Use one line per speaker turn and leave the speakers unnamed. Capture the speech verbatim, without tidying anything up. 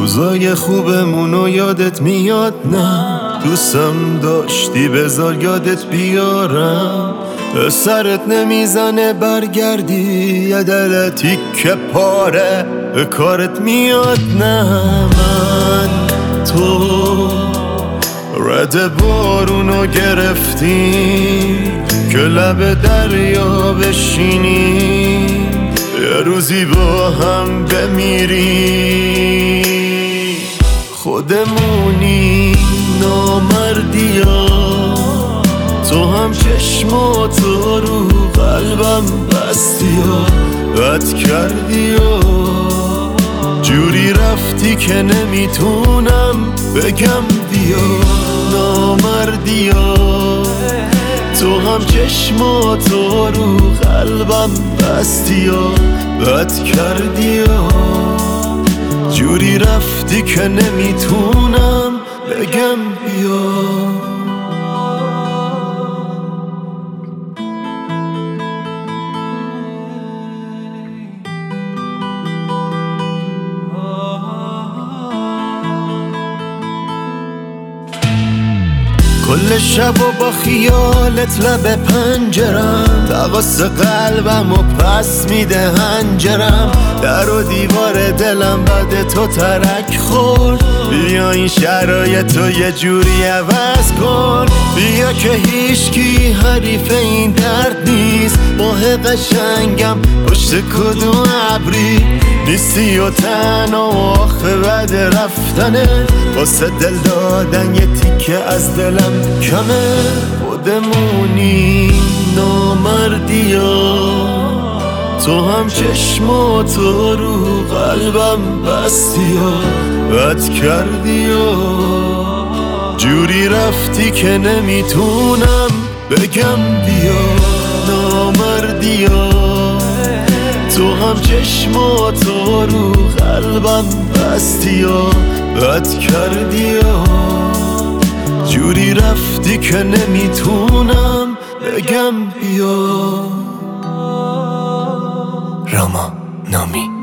روزای خوبمونو یادت میاد؟ نه دوستم داشتی بذار یادت بیارم. سرت نمیزنه برگردی یه دل تیکه پاره به کارت میاد؟ نه من تو رد بارونو گرفتیم که لب دریا بشینیم یه روزی با هم بمیریم. خودمونی نامردیا، تو هم چشماتو رو قلبم بستی و بد کردی و جوری رفتی که نمیتونم بگم بیا. نامردیا، تو هم چشماتو رو قلبم بستی و بد کردی و جوری رفتی که نمیتونم بگم بیا. کل شب و با خیالت لب پنجرم، تقاس قلبم و پس میده هنجرم. در و دیوار دلم بعد تو ترک خورد، بیا این شرایطو یه جوری عوض کن. بیا که هیچکی حریف این درد نیست، ماه قشنگم پشت کدوم ابری نیستی و تنها و آخه بعد رفتنه واسه دل دادن یه تیکه از دلم کمه. خودمونی نامردیا، تو هم چشماتو رو قلبم بستی و بد کردی و جوری رفتی که نمیتونم بگم بیا. نامردیا، تو هم چشماتو رو قلبم بستی و بد کردی و جوری رفتی که نمیتونم بگم بیا. راما نامی